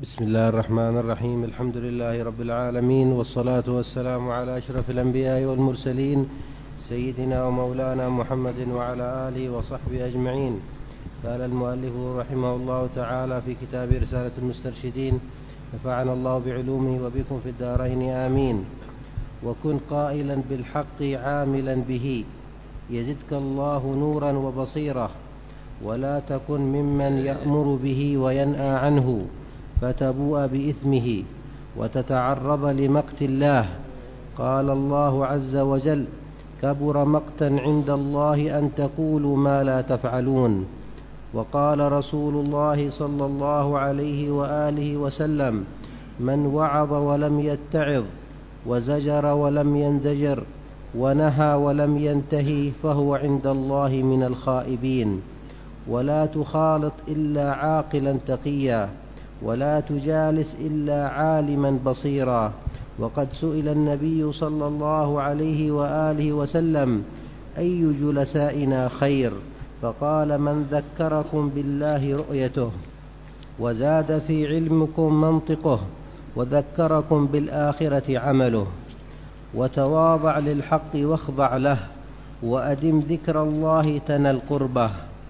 بسم الله الرحمن الرحيم. الحمد لله رب العالمين، والصلاة والسلام على أشرف الأنبياء والمرسلين سيدنا ومولانا محمد وعلى آله وصحبه أجمعين. قال المؤلف رحمه الله تعالى في كتاب رسالة المسترشدين: نفعنا الله بعلومه وبكم في الدارين آمين. وكن قائلا بالحق عاملا به يزدك الله نورا وبصيرة، ولا تكن ممن يأمر به وينأى عنه فتبوء بإثمه وتتعرض لمقت الله. قال الله عز وجل: كبر مقتا عند الله أن تقولوا ما لا تفعلون. وقال رسول الله صلى الله عليه وآله وسلم: من وعظ ولم يتعظ، وزجر ولم ينزجر، ونهى ولم ينتهي، فهو عند الله من الخائبين. ولا تخالط إلا عاقلا تقيا، ولا تجالس إلا عالما بصيرا. وقد سئل النبي صلى الله عليه وآله وسلم: أي جلسائنا خير؟ فقال: من ذكركم بالله رؤيته، وزاد في علمكم منطقه، وذكركم بالآخرة عمله. وتواضع للحق واخضع له، وأدم ذكر الله تنل قربه.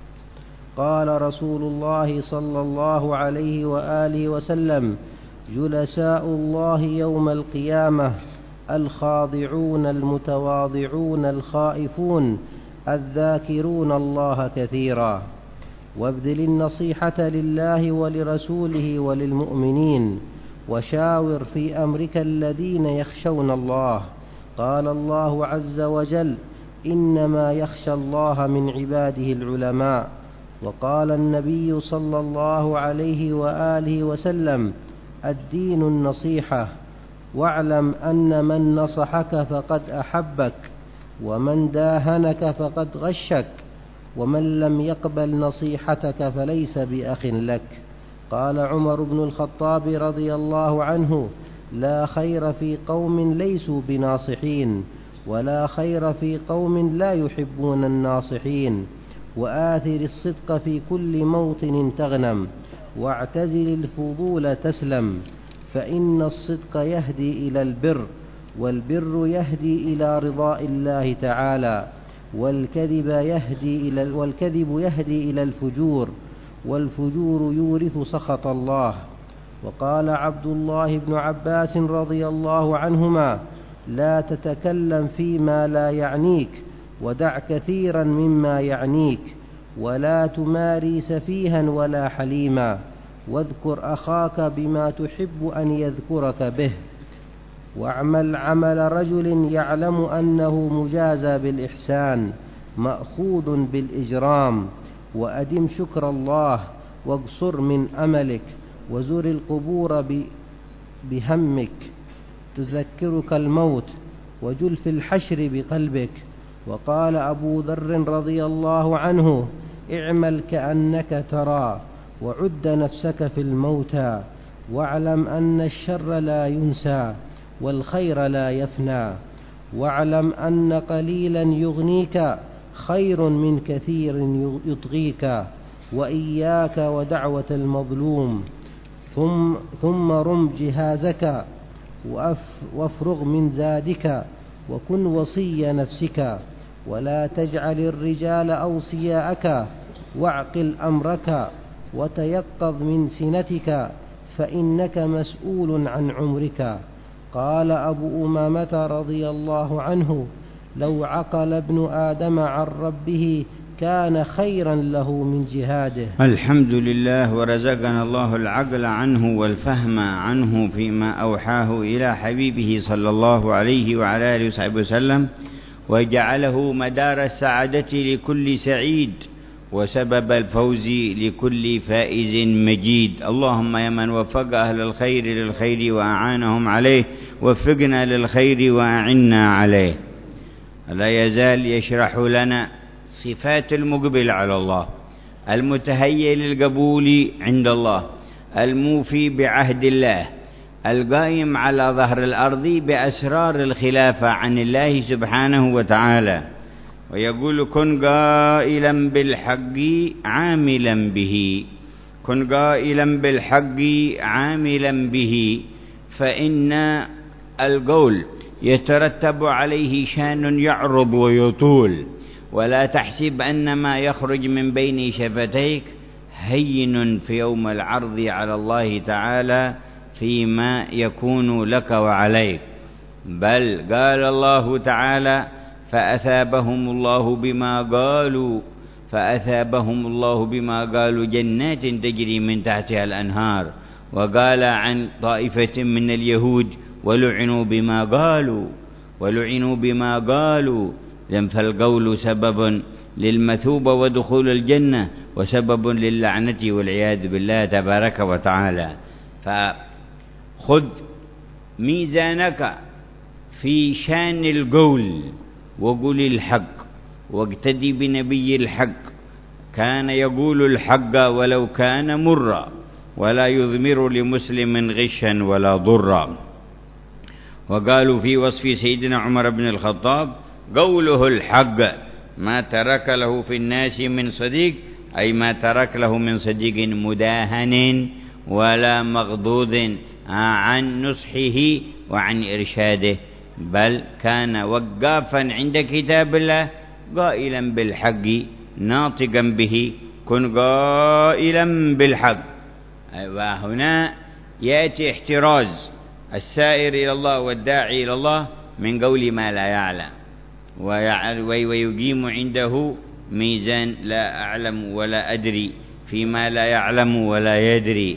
قال رسول الله صلى الله عليه وآله وسلم: جلساء الله يوم القيامة الخاضعون المتواضعون الخائفون الذاكرون الله كثيرا. وابذل النصيحة لله ولرسوله وللمؤمنين، وشاور في أمرك الذين يخشون الله. قال الله عز وجل: إنما يخشى الله من عباده العلماء. وقال النبي صلى الله عليه وآله وسلم: الدين النصيحة، واعلم أن من نصحك فقد أحبك، ومن داهنك فقد غشك، ومن لم يقبل نصيحتك فليس بأخ لك. قال عمر بن الخطاب رضي الله عنه: لا خير في قوم ليسوا بناصحين، ولا خير في قوم لا يحبون الناصحين. وآثر الصدق في كل موطن تغنم، واعتزل الفضول تسلم. فإن الصدق يهدي إلى البر، والبر يهدي إلى رضاء الله تعالى، والكذب يهدي إلى الفجور، والفجور يورث سخط الله. وقال عبد الله بن عباس رضي الله عنهما: لا تتكلم فيما لا يعنيك، ودع كثيرا مما يعنيك، ولا تماري سفيها ولا حليما، واذكر أخاك بما تحب أن يذكرك به. واعمل عمل رجل يعلم أنه مجازى بالإحسان مأخوذ بالإجرام. وأدم شكر الله، واقصر من أملك، وزر القبور بهمك تذكرك الموت، وجل في الحشر بقلبك. وقال أبو ذر رضي الله عنه: اعمل كأنك ترى، وعد نفسك في الموتى، واعلم أن الشر لا ينسى، والخير لا يفنى، واعلم أن قليلا يغنيك خير من كثير يطغيك، وإياك ودعوة المظلوم. ثم رم جهازك، وافرغ من زادك، وكن وصي نفسك، ولا تجعل الرجال أوصياءك، واعقل أمرك، وتيقظ من سنتك، فإنك مسؤول عن عمرك. قال أبو أمامة رضي الله عنه: لو عقل ابن آدم عن ربه كان خيرا له من جهاده. الحمد لله، ورزقنا الله العقل عنه والفهم عنه فيما أوحاه إلى حبيبه صلى الله عليه وعلى آله وصحبه وسلم، وجعله مدار السعادة لكل سعيد، وسبب الفوز لكل فائز مجيد. اللهم يا من وفق أهل الخير للخير وأعانهم عليه، وفقنا للخير وأعنا عليه. لا يزال يشرح لنا صفات المقبل على الله، المتهيئ للقبول عند الله، الموفي بعهد الله، القائم على ظهر الأرض بأسرار الخلافة عن الله سبحانه وتعالى. ويقول: كن قائلا بالحق عاملا به، كن قائلا بالحق عاملا به، فإن القول يترتب عليه شان يعرض ويطول، ولا تحسب أن ما يخرج من بين شفتيك هين في يوم العرض على الله تعالى فيما يكون لك وعليك، بل قال الله تعالى فأثابهم الله بما قالوا جنات تجري من تحتها الأنهار. وقال عن طائفة من اليهود ولعنوا بما قالوا فالقول سبب للمثوبة ودخول الجنة وسبب للعنة والعياذ بالله تبارك وتعالى. فخذ ميزانك في شان القول وقل الحق، واقتدي بنبي الحق، كان يقول الحق ولو كان مرا، ولا يضمر لمسلم غشا ولا ضرا. وقالوا في وصف سيدنا عمر بن الخطاب قوله الحق ما ترك له في الناس من صديق، أي ما ترك له من صديق مداهن ولا مغضوض عن نصحه وعن إرشاده، بل كان وقافا عند كتاب الله قائلا بالحق ناطقا به، كن قائلا بالحق. وهنا يأتي احتراز السائر إلى الله والداعي إلى الله من قول ما لا يعلم، ويقيم عنده ميزان لا أعلم ولا أدري فيما لا يعلم ولا يدري.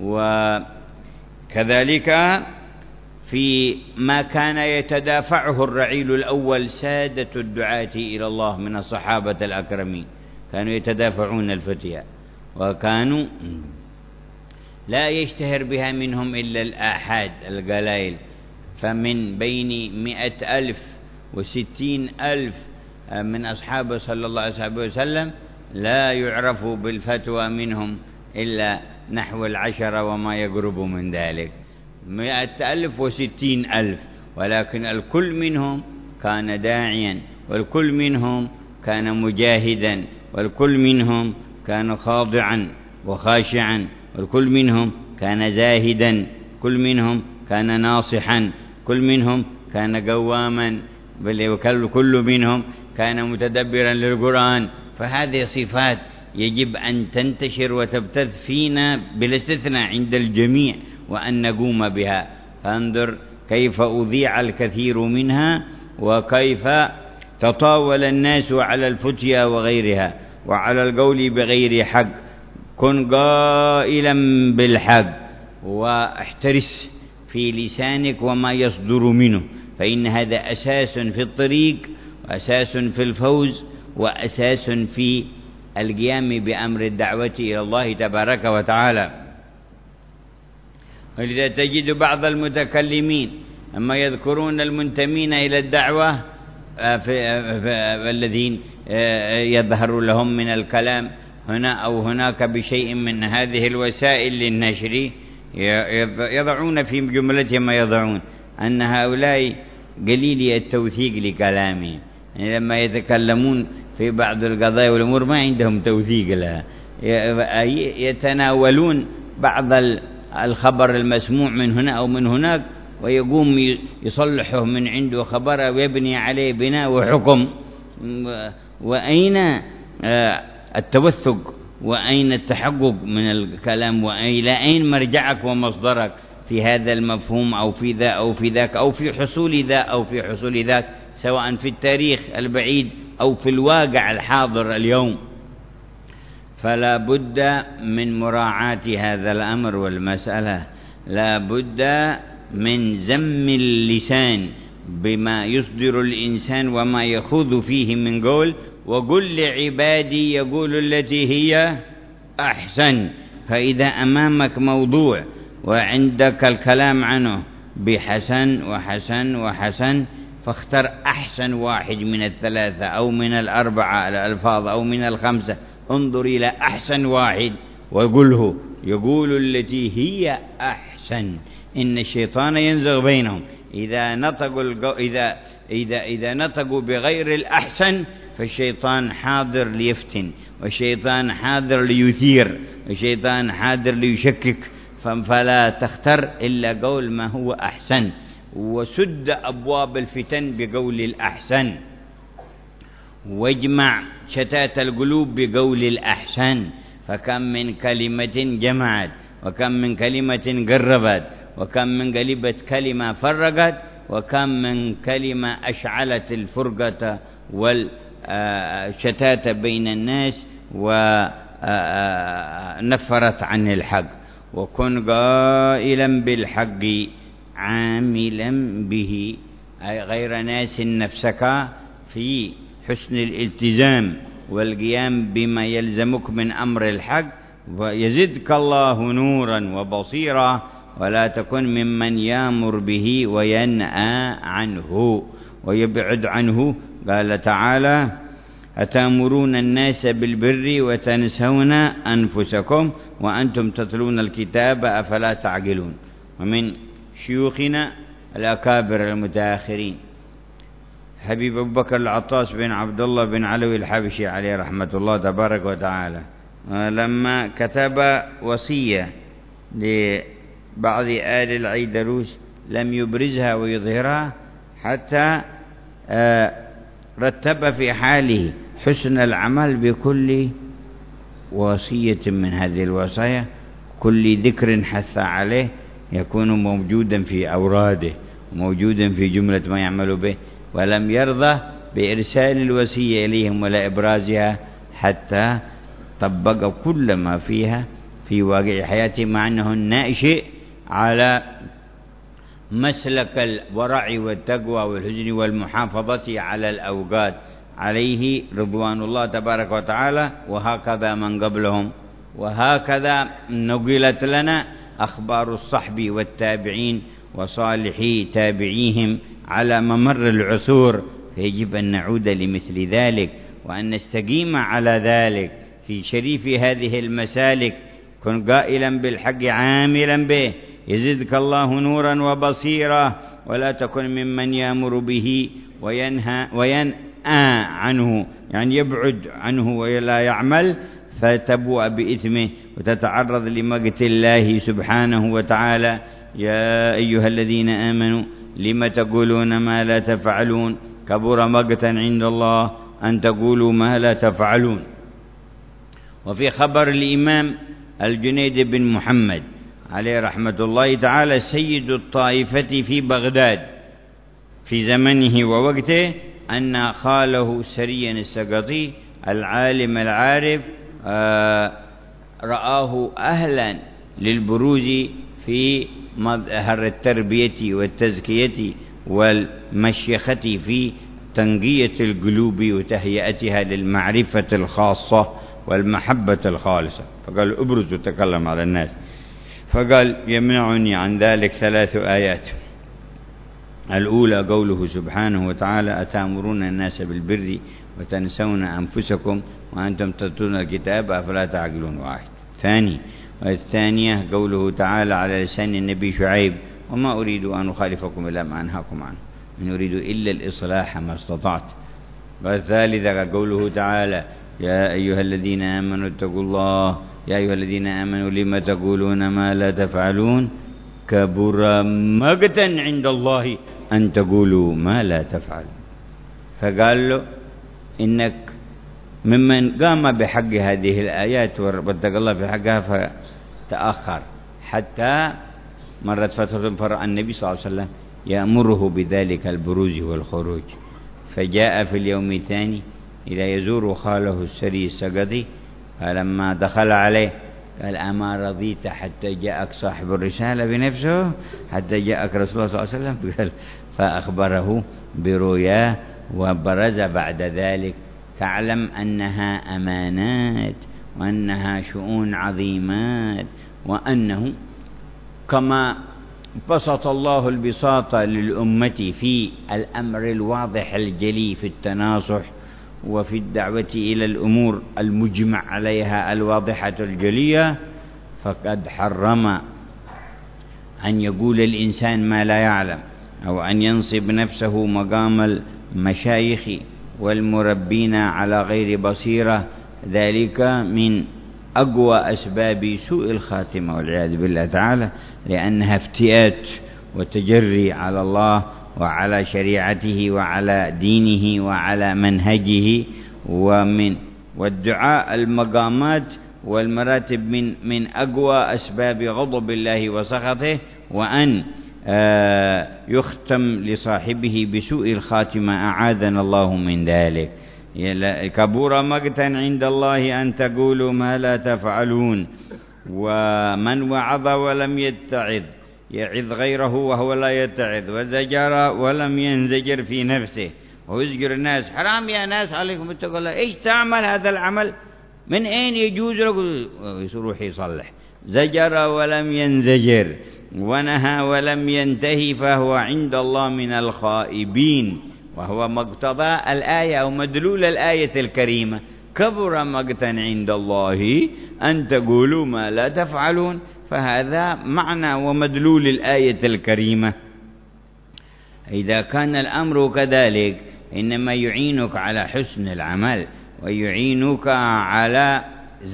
وكذلك في ما كان يتدافعه الرعيل الأول سادة الدعاة إلى الله من الصحابة الأكرمين، كانوا يتدافعون الفتيا، وكانوا لا يشتهر بها منهم إلا الآحاد القلائل، فمن بين 100,000 و60,000 من أصحاب صلى الله عليه وسلم لا يعرف بالفتوى منهم إلا نحو 10 وما يقرب من ذلك، 100,000 و60,000، ولكن الكل منهم كان داعيا، والكل منهم كان مجاهدا، والكل منهم كان خاضعا وخاشعا، والكل منهم كان زاهدا، كل منهم كان ناصحا، كل منهم كان قواما، وكل منهم كان متدبرا للقرآن. فهذه صفات يجب أن تنتشر وتبتث فينا بلا استثناء عند الجميع، وأن نقوم بها. فانظر كيف أذيع الكثير منها، وكيف تطاول الناس على الفتيا وغيرها وعلى القول بغير حق. كن قائلا بالحق، واحترس في لسانك وما يصدر منه، فإن هذا أساس في الطريق، وأساس في الفوز، وأساس في القيام بأمر الدعوة إلى الله تبارك وتعالى. ولذا تجد بعض المتكلمين أما يذكرون المنتمين إلى الدعوة الذين يظهر لهم من الكلام هنا أو هناك بشيء من هذه الوسائل للنشر، يضعون في جملتهم ما يضعون أن هؤلاء قليلي التوثيق لكلامهم، يعني لما يتكلمون في بعض القضايا والأمور ما عندهم توثيق لها، يتناولون بعض الخبر المسموع من هنا أو من هناك، ويقوم يصلحه من عنده خبر ويبني عليه بناء وحكم. وأين التوثق وأين التحقق من الكلام، وإلى أين مرجعك ومصدرك في هذا المفهوم أو في ذا أو في ذاك أو في حصول ذا أو في حصول ذاك، سواء في التاريخ البعيد أو في الواقع الحاضر اليوم. فلا بد من مراعاة هذا الأمر والمسألة، لا بد من زم اللسان بما يصدر الإنسان وما يخوض فيه من قول. وقل لعبادي يقول التي هي أحسن. فإذا أمامك موضوع وعندك الكلام عنه بحسن وحسن وحسن، فاختر أحسن واحد من الثلاثة أو من الأربعة الألفاظ أو من الخمسة، انظر إلى أحسن واحد وقله. يقول التي هي أحسن. إن الشيطان ينزغ بينهم إذا نطقوا بغير الأحسن فالشيطان حاضر ليفتن، والشيطان حاضر ليثير، والشيطان حاضر ليشكك، فلا تختر إلا قول ما هو أحسن، وسد أبواب الفتن بقول الأحسن، واجمع شتات القلوب بقول الأحسن. فكم من كلمة جمعت، وكم من كلمة قربت، وكم من كلمة فرقت، وكم من كلمة أشعلت الفرقة والشتات بين الناس ونفرت عن الحق. وكن قائلا بالحق عاملا به، أي غير ناس نفسك في حسن الالتزام والقيام بما يلزمك من أمر الحق، ويزدك الله نورا وبصيرا، ولا تكن ممن يامر به وينأى عنه ويبعد عنه. قال تعالى: أتأمرون الناس بالبر وتنسون أنفسكم وأنتم تتلون الكتاب أفلا تعقلون. ومن شيوخنا الأكابر المتأخرين حبيب أبو بكر العطاس بن عبد الله بن علوي الحبشي عليه رحمة الله تبارك وتعالى، لما كتب وصية لبعض آل العيدروس لم يبرزها ويظهرها، حتى رتب في حاله حسن العمل بكل وصية من هذه الوصايا، كل ذكر حث عليه يكون موجودا في أوراده، موجودا في جملة ما يعمل به، ولم يرضى بإرسال الوصية إليهم ولا إبرازها حتى طبق كل ما فيها في واقع حياته، مع أنه الناشئ على مسلك الورع والتقوى والحزن والمحافظة على الأوقات، عليه رضوان الله تبارك وتعالى. وهكذا من قبلهم، وهكذا نقلت لنا أخبار الصحب والتابعين وصالحي تابعيهم على ممر العصور، فيجب أن نعود لمثل ذلك، وأن نستقيم على ذلك في شريف هذه المسالك. كن قائلا بالحق عاملا به، يزدك الله نورا وبصيرا، ولا تكن ممن يأمر به وينأى عنه، يعني يبعد عنه ولا يعمل، فتبوء بإثمه وتتعرض لمقت الله سبحانه وتعالى. يا أيها الذين آمنوا لم تقولون ما لا تفعلون، كبر مقتا عند الله أن تقولوا ما لا تفعلون. وفي خبر الإمام الجنيد بن محمد عليه رحمة الله تعالى سيد الطائفة في بغداد في زمنه ووقته، أن خاله سريا السقطي العالم العارف رآه أهلا للبروز في مظهر التربية والتزكية والمشيخة في تنقية القلوب وتهيئتها للمعرفة الخاصة والمحبة الخالصة. فقال: أبرز وتكلم على الناس. فقال: يمنعني عن ذلك 3 آيات. الأولى قوله سبحانه وتعالى: أتأمرون الناس بالبر وتنسون أنفسكم وأنتم تتلون الكتاب أفلا تعقلون. واحد. والثانية قوله تعالى على لسان النبي شعيب: وما أريد أن أخالفكم إلى ما أنهاكم عنه إن أريد إلا الإصلاح ما استطعت. والثالثة قوله تعالى: يا أيها الذين آمنوا اتقوا الله، يا أيها الذين آمنوا لما تقولون ما لا تفعلون، كبر مقتا عند الله أن تقولوا ما لا تفعلون. فقال له: إنك ممن قام بحق هذه الآيات واتقى الله في حقها، فتأخر حتى مرت فترة فرأى النبي صلى الله عليه وسلم يأمره بذلك البروز والخروج، فجاء في اليوم الثاني إلى يزور خاله السري السقطي، فلما دخل عليه قال: أما رضيت حتى جاءك صاحب الرسالة بنفسه، حتى جاءك رسول الله صلى الله عليه وسلم؟ قال: فأخبره برؤياه، وبرز بعد ذلك. تعلم أنها أمانات، وأنها شؤون عظيمات، وأنه كما بسط الله البساط للأمة في الأمر الواضح الجلي في التناصح وفي الدعوة إلى الأمور المجمع عليها الواضحة الجلية، فقد حرم أن يقول الإنسان ما لا يعلم، أو أن ينصب نفسه مقام المشايخ والمربين على غير بصيرة، ذلك من أقوى أسباب سوء الخاتمة والعياذ بالله تعالى، لأنها افتئات وتجري على الله وعلى شريعته وعلى دينه وعلى منهجه. والدعاء المقامات والمراتب من أقوى أسباب غضب الله وسخطه، وأن يختم لصاحبه بسوء الخاتمة، أعاذنا الله من ذلك. كبر مقتا عند الله أن تقولوا ما لا تفعلون. ومن وعظ ولم يتعظ يعظ غيره وهو لا يتعظ، وزجر ولم ينزجر في نفسه، ويزجر الناس حرام يا ناس عليكم اتقوا الله، ايش تعمل هذا العمل، من اين يجوز لك، يروح يصلح. زجر ولم ينزجر، ونهى ولم ينتهي، فهو عند الله من الخائبين، وهو مقتضى الآية أو مدلول الآية الكريمة. كبر مقتا عند الله أن تقولوا ما لا تفعلون، فهذا معنى ومدلول الآية الكريمة. إذا كان الأمر كذلك إنما يعينك على حسن العمل، ويعينك على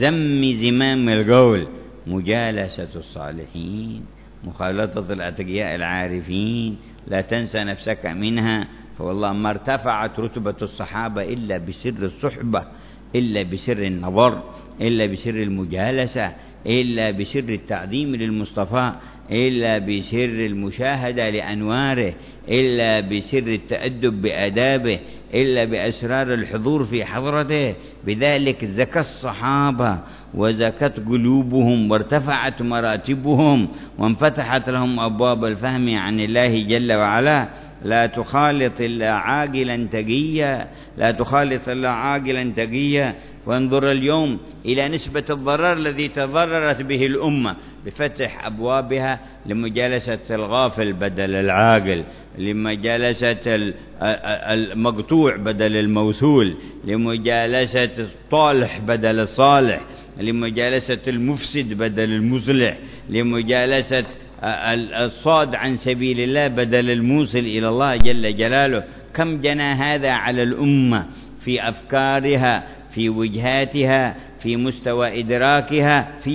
زمام القول، مجالسة الصالحين، مخالطة الأتقياء العارفين، لا تنسى نفسك منها. فوالله ما ارتفعت رتبة الصحابة إلا بسر الصحبة، إلا بسر النظر، إلا بسر المجالسة، إلا بسر التعظيم للمصطفى، إلا بسر المشاهدة لأنواره، إلا بسر التأدب بآدابه، إلا بأسرار الحضور في حضرته. بذلك زكى الصحابة وزكت قلوبهم وارتفعت مراتبهم وانفتحت لهم أبواب الفهم عن الله جل وعلا. لا تخالط إلا عاقلا تقيا، لا تخالط إلا عاقلا تقيا. وانظر اليوم إلى نسبة الضرر الذي تضررت به الأمة بفتح أبوابها لمجالسة الغافل بدل العاقل، لمجالسة المقطوع بدل الموصول، لمجالسة الطالح بدل الصالح، لمجالسة المفسد بدل المصلح، لمجالسة الصاد عن سبيل الله بدل الموصل إلى الله جل جلاله. كم جنى هذا على الأمة في أفكارها، في وجهاتها، في مستوى إدراكها، في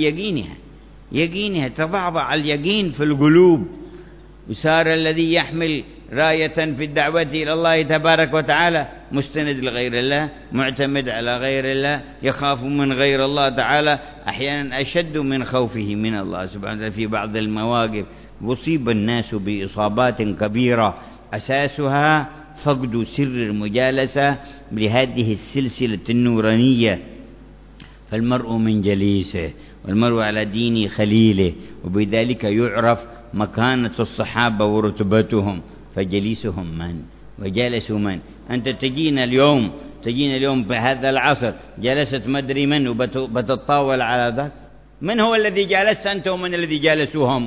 يقينها تضعضع اليقين في القلوب. وصار الذي يحمل راية في الدعوة إلى الله تبارك وتعالى مستند لغير الله، معتمد على غير الله، يخاف من غير الله تعالى أحيانا أشد من خوفه من الله سبحانه وتعالى. في بعض المواقف أصيب الناس بإصابات كبيرة أساسها فقد سر المجالسة لهذه السلسلة النورانية. فالمرء من جليسه، والمرء على دين خليله، وبذلك يعرف مكانة الصحابة ورتبتهم. فجليسهم من وجالسوا من؟ أنت تجينا اليوم في هذا العصر جلست مدري من وبتتطاول على ذاك. من هو الذي جالست أنت ومن الذي جالسوهم؟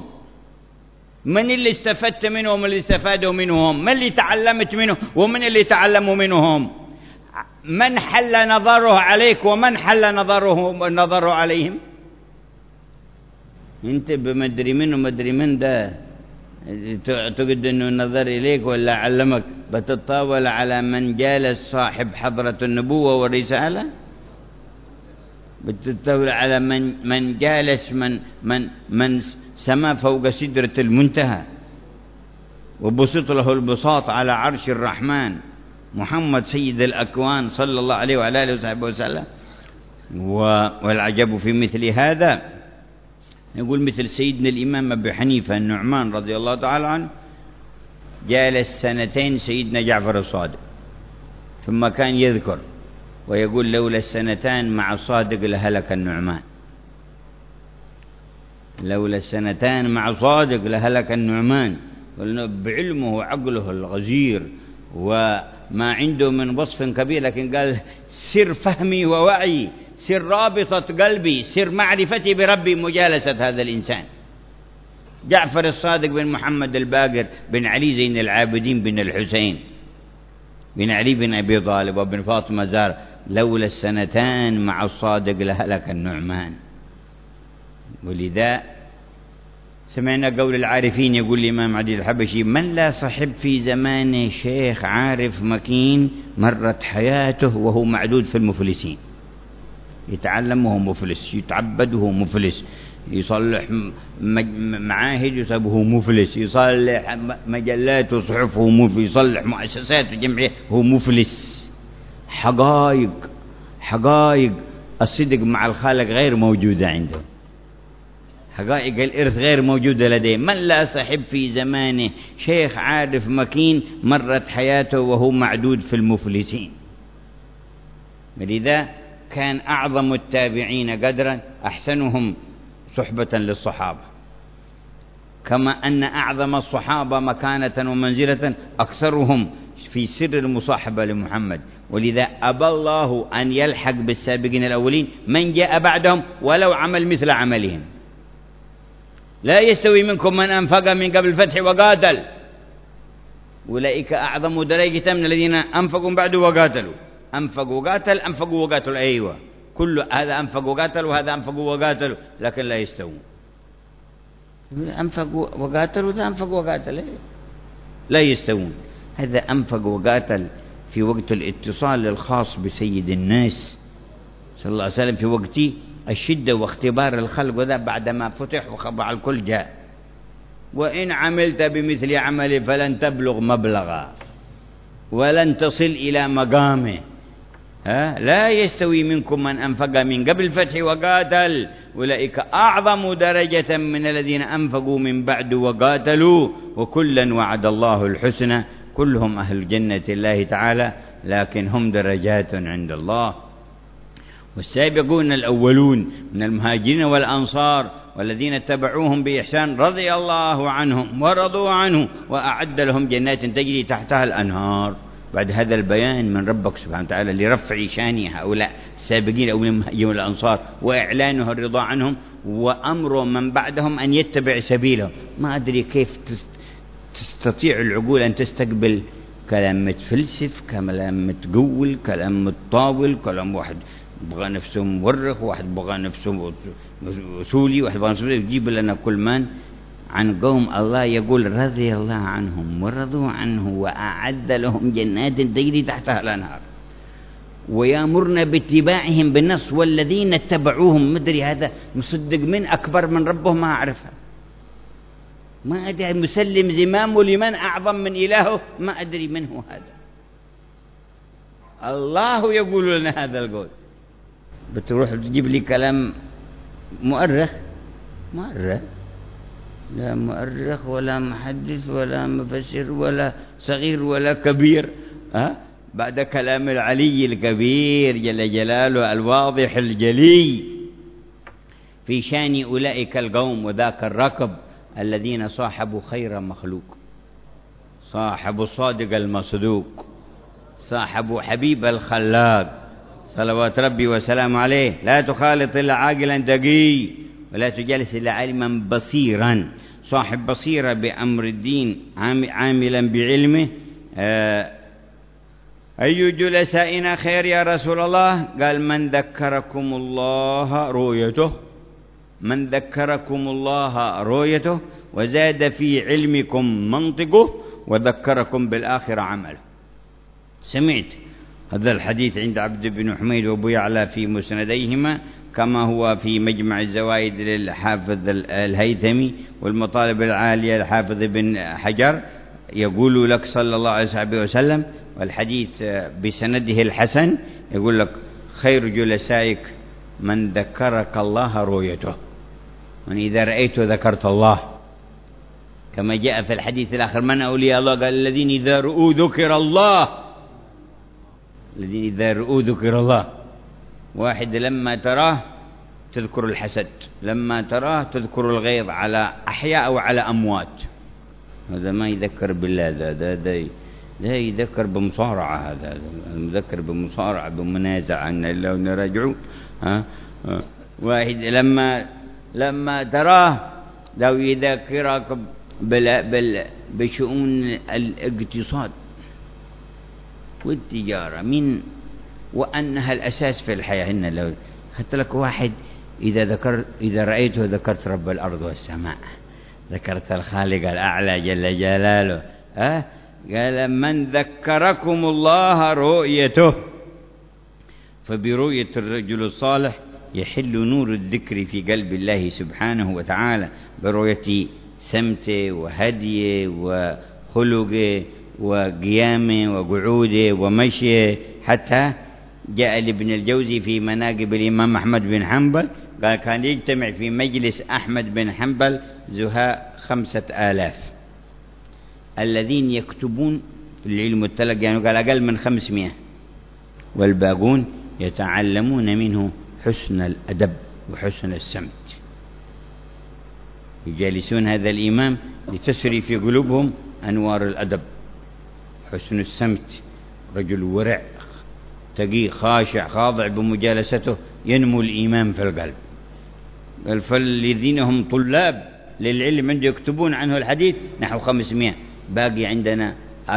من اللي استفدت منهم ومن اللي استفادوا منهم؟ من اللي تعلمت منه ومن اللي تعلموا منهم؟ من حل نظره عليك ومن حل نظره عليهم؟ انت بمدري من ومدري من ده تعتقد انه نظر اليك ولا علمك؟ بتتطاول على من جالس صاحب حضرة النبوة والرسالة، بتتطاول على من جالس من سما فوق سدرة المنتهى وبسط له البساط على عرش الرحمن، محمد سيد الأكوان صلى الله عليه وعلى آله وصحبه وسلم. والعجب في مثل هذا يقول مثل سيدنا الإمام أبي حنيفة النعمان رضي الله تعالى عنه جالس سنتين سيدنا جعفر الصادق، ثم كان يذكر ويقول لولا السنتان مع الصادق لهلك النعمان، لولا السنتان مع صادق لهلك النعمان. بعلمه وعقله الغزير وما عنده من وصف كبير، لكن قال سر فهمي ووعي، سر رابطة قلبي، سر معرفتي بربي مجالسة هذا الإنسان. جعفر الصادق بن محمد الباقر بن علي زين العابدين بن الحسين بن علي بن أبي طالب وبن فاطمة زهرة، لولا السنتان مع الصادق لهلك النعمان. ولذا سمعنا قول العارفين، يقول الإمام علي الحبشي: من لا صحب في زمانه شيخ عارف مكين مرت حياته وهو معدود في المفلسين. يتعلم وهو مفلس، يتعبد وهو مفلس، يصلح معاهد وهو مفلس، يصلح مجلات وصحف وهو مفلس، يصلح مؤسسات وجمعيات وهو مفلس. حقائق الصدق مع الخالق غير موجودة عنده، حقائق الإرث غير موجودة لديه. من لا صحب في زمانه شيخ عارف مكين مرت حياته وهو معدود في المفلسين. ولذا كان أعظم التابعين قدرا أحسنهم صحبة للصحابة، كما أن أعظم الصحابة مكانة ومنزلة أكثرهم في سر المصاحبة لمحمد. ولذا أبى الله أن يلحق بالسابقين الأولين من جاء بعدهم ولو عمل مثل عملهم. لا يستوي منكم من أنفق من قبل الفتح وقاتل، أولئك أعظم درجة من الذين أنفقوا بعد وقاتلوا. أنفقوا وقاتل، أنفقوا وقاتلوا، أيوة، كل هذا أنفقوا وقاتلوا وهذا أنفقوا وقاتلوا، لكن لا يستوون. أنفقوا وقاتلوا وذا أنفقوا وقاتل، لا يستوون. هذا أنفق وقاتل في وقت الاتصال الخاص بسيد الناس صلى الله عليه وسلم، في وقت الشدة واختبار الخلق، وذا بعدما فتح وخضع الكل جاء: وإن عملت بمثل عمله فلن تبلغ مبلغا ولن تصل إلى مقامه. لا يستوي منكم من أنفق من قبل الفتح وقاتل، أولئك أعظم درجة من الذين أنفقوا من بعد وقاتلوا، وكلا وعد الله الحسنى، كلهم أهل جنة الله تعالى، لكن هم درجات عند الله. والسابقون الأولون من المهاجرين والأنصار والذين اتبعوهم بإحسان رضي الله عنهم ورضوا عنه وأعد لهم جنات تجري تحتها الأنهار. بعد هذا البيان من ربك سبحانه وتعالى لرفع شان هؤلاء السابقين أو المهاجرين والأنصار وإعلانه الرضا عنهم وأمر من بعدهم أن يتبع سبيلهم، ما أدري كيف تستطيع العقول أن تستقبل كلام متفلسف، كلام متقول، كلام متطاول، كلام واحد بغى نفسه مورخ، واحد بغى نفسه وسولي، واحد بغى نفسه يجيب لنا كل من عن قوم الله يقول رضي الله عنهم ورضوا عنه وأعد لهم جنات تجري تحتها الأنهار، ويأمرنا باتباعهم بالنص والذين اتبعوهم. مدري هذا مصدق من أكبر من ربه ما أعرفه، ما أدري، مسلم زمامه لمن أعظم من إلهه، ما أدري من هو هذا. الله يقول لنا هذا القول، بتروح تجيب لي كلام مؤرخ، لا مؤرخ ولا محدث ولا مفسر ولا صغير ولا كبير، بعد كلام العلي الكبير جل جلاله الواضح الجلي في شان أولئك القوم وذاك الركب الذين صاحبوا خير مخلوق، صاحبوا الصادق المصدوق، صاحبوا حبيب الخلاق صلوات ربي وسلام عليه. لا تخالط إلا عاقلا تقي ولا تجلس إلا عالما بصيرا، صاحب بصيرة بأمر الدين عاملا بعلمه. أي جلسائنا خير يا رسول الله؟ قال من ذكركم الله رؤيته، من ذكركم الله رؤيته وزاد في علمكم منطقه وذكركم بالآخرة عمله. سمعت هذا الحديث عند عبد بن حميد وابو يعلى في مسنديهما، كما هو في مجمع الزوائد للحافظ الهيثمي والمطالب العالية للحافظ بن حجر، يقول لك صلى الله عليه وسلم، والحديث بسنده الحسن، يقول لك خير جلسائك من ذكرك الله رؤيته، من إذا رأيته ذكرت الله، كما جاء في الحديث الآخر من أولياء الله؟ قال الذين إذا رؤوا ذكر الله، الذين إذا رؤوا ذكر الله. واحد لما تراه تذكر الحسد، لما تراه تذكر الغيظ على أحياء أو على أموات، هذا ما يذكر بالله، ده يذكر بمصارعة، هذا المذكر بمصارعة بمنازعة أن الله نراجعون. واحد لما تراه لو يذكرك بشؤون الاقتصاد والتجارة وأنها الأساس في الحياة. إن لو حتى لك واحد إذا رأيته ذكرت رب الأرض والسماء، ذكرت الخالق الأعلى جل جلاله. قال من ذكركم الله رؤيته، فبرؤية الرجل الصالح يحل نور الذكر في قلب الله سبحانه وتعالى، برؤية سمته وهديه وخلقه وقيامه وقعوده ومشيه. حتى جاء لابن الجوزي في مناقب الإمام أحمد بن حنبل قال كان يجتمع في مجلس أحمد بن حنبل زهاء 5000 الذين يكتبون العلم التلقي، يعني قال أقل من 500، والباقون يتعلمون منه حسن الأدب وحسن السمت. يجالسون هذا الإمام لتسري في قلوبهم أنوار الأدب، حسن السمت، رجل ورع تقي خاشع خاضع، بمجالسته ينمو الإيمان في القلب. فالذين هم طلاب للعلم عنده يكتبون عنه الحديث نحو 500، باقي عندنا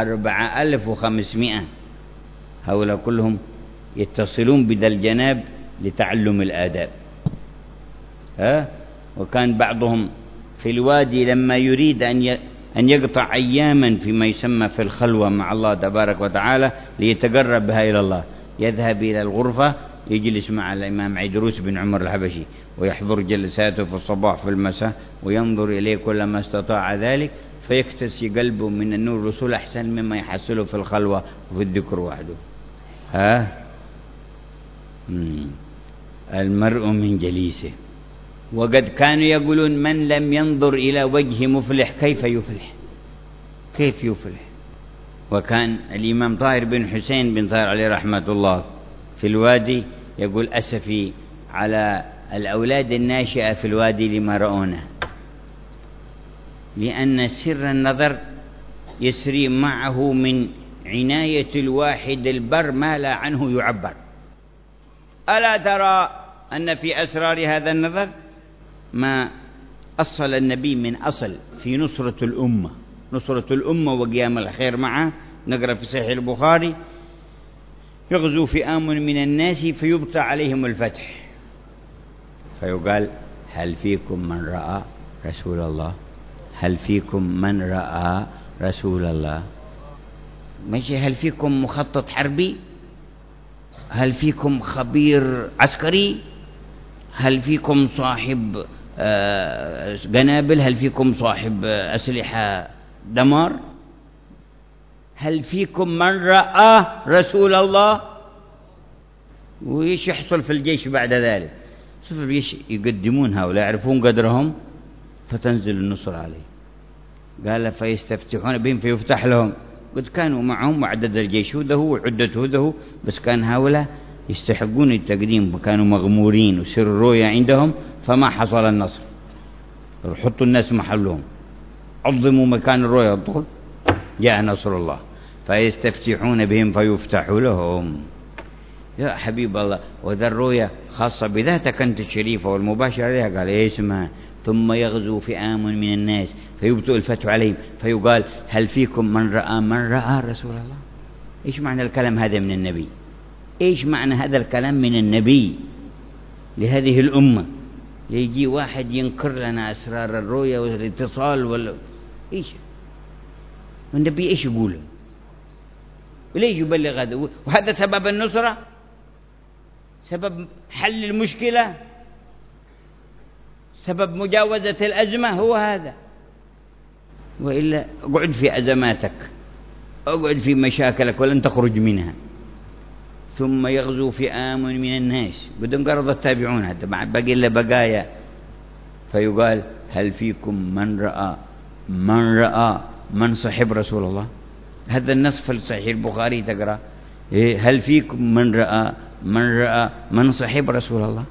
4500. هؤلاء كلهم يتصلون بذا الجناب لتعلم الآداب. وكان بعضهم في الوادي لما يريد أن يقطع أياما فيما يسمى في الخلوة مع الله تبارك وتعالى ليتقرب بها إلى الله، يذهب إلى الغرفة يجلس مع الإمام عيدروس بن عمر الحبشي ويحضر جلساته في الصباح في المساء وينظر إليه كلما استطاع ذلك، فيكتسي قلبه من النور الرسول أحسن مما يحصله في الخلوة وفي الذكر وحده. المرء من جليسه. وقد كانوا يقولون من لم ينظر إلى وجه مفلح كيف يفلح، كيف يفلح. وكان الإمام طاهر بن حسين بن طاهر عليه رحمة الله في الوادي يقول أسفي على الأولاد الناشئة في الوادي لما رأونه، لأن سر النظر يسري معه من عناية الواحد البر ما لا عنه يعبر. ألا ترى أن في أسرار هذا النظر ما أصل النبي من أصل في نصرة الأمة، نصرة الأمة وقيام الخير معه. نقرأ في صحيح البخاري يغزو فئام من الناس فيبطى عليهم الفتح، فيقال هل فيكم من رأى رسول الله؟ هل فيكم من رأى رسول الله؟ ماشي هل فيكم مخطط حربي؟ هل فيكم خبير عسكري؟ هل فيكم صاحب قنابل؟ هل فيكم صاحب أسلحة دمار؟ هل فيكم من رأى رسول الله؟ وإيش يحصل في الجيش بعد ذلك؟ شوفوا ايش يقدمون هؤلاء، يعرفون قدرهم فتنزل النصر عليه. قال فيستفتحون بهم فيفتح لهم. قد كانوا معهم وعدد الجيش هذا هو وعدته هذا هو، بس كان هؤلاء يستحقون التقديم وكانوا مغمورين وسر الرؤيا عندهم، فما حصل النصر. حطوا الناس محلهم، عظموا مكان الرؤيا، الدخل جاء نصر الله. فيستفتحون بهم فيفتح لهم. يا حبيب الله، وذا الرؤيا خاصة بذاتك أنت الشريفة والمباشرة عليها. قال اسمع ثم يغزو فئام من الناس فيبطئ الفتح عليهم فيقال هل فيكم من رأى رسول الله؟ إيش معنى الكلام هذا من النبي؟ إيش معنى هذا الكلام من النبي لهذه الأمة؟ يجي واحد ينكر لنا أسرار الرؤيا والاتصال إيش والنبي إيش يقول؟ وليش يبلغ هذا؟ وهذا سبب النصرة، سبب حل المشكلة، سبب مجاوزة الأزمة هو هذا. وإلا اقعد في أزماتك، اقعد في مشاكلك ولن تخرج منها. ثم يغزو فئام من الناس بدون قرض التابعون حتى مع باقي إلا بقايا، فيقال هل فيكم من رأى من صحب رسول الله؟ هذا النص في صحيح البخاري تقرأ هل فيكم من رأى من صحب رسول الله؟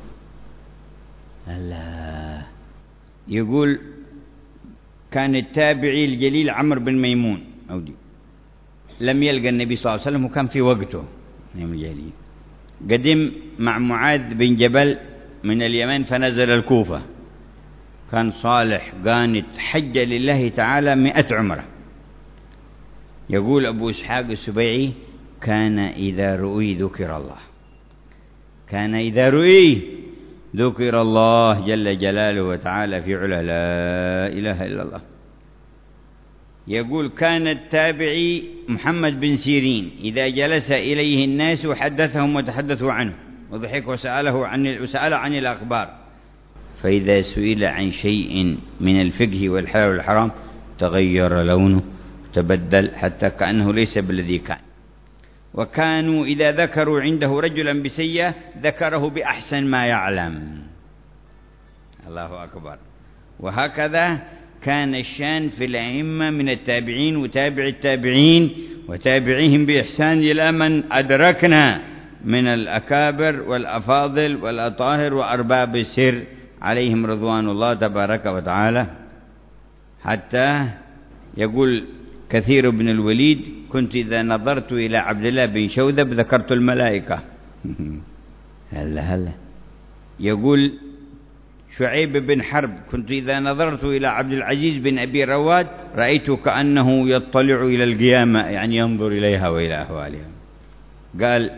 الله. يقول كان التابعي الجليل عمرو بن ميمون لم يلقى النبي صلى الله عليه وسلم وكان في وقته الجليل، قدم مع معاذ بن جبل من اليمن فنزل الكوفة، كان صالح قانت حج لله تعالى 100 عمرة. يقول أبو إسحاق السبيعي كان إذا رؤي ذكر الله، كان إذا رؤي ذكر الله جل جلاله وتعالى في علا لا إله إلا الله. يقول كان التابعي محمد بن سيرين إذا جلس إليه الناس حدثهم وتحدثوا عنه وضحك وسأل عن الأخبار، فإذا سئل عن شيء من الفقه والحلال والحرام تغير لونه تبدل حتى كأنه ليس بالذي كان. وكانوا إذا ذكروا عنده رجلا بسيئة ذكره بأحسن ما يعلم. الله أكبر. وهكذا كان الشان في الأئمة من التابعين وتابع التابعين وتابعيهم بإحسان إلى من أدركنا من الأكابر والأفاضل والأطاهر وأرباب السر عليهم رضوان الله تبارك وتعالى. حتى يقول كثير بن الوليد كنت إذا نظرت إلى عبد الله بن شوذب ذكرت الملائكة. هلا يقول شعيب بن حرب كنت إذا نظرت إلى عبد العزيز بن أبي رواد رأيت كأنه يطلع إلى القيامة، يعني ينظر إليها وإلى أهوالها. قال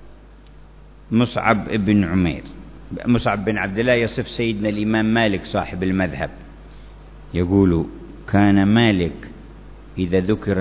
مصعب بن عبد الله يصف سيدنا الإمام مالك صاحب المذهب، يقول كان مالك إذا ذكر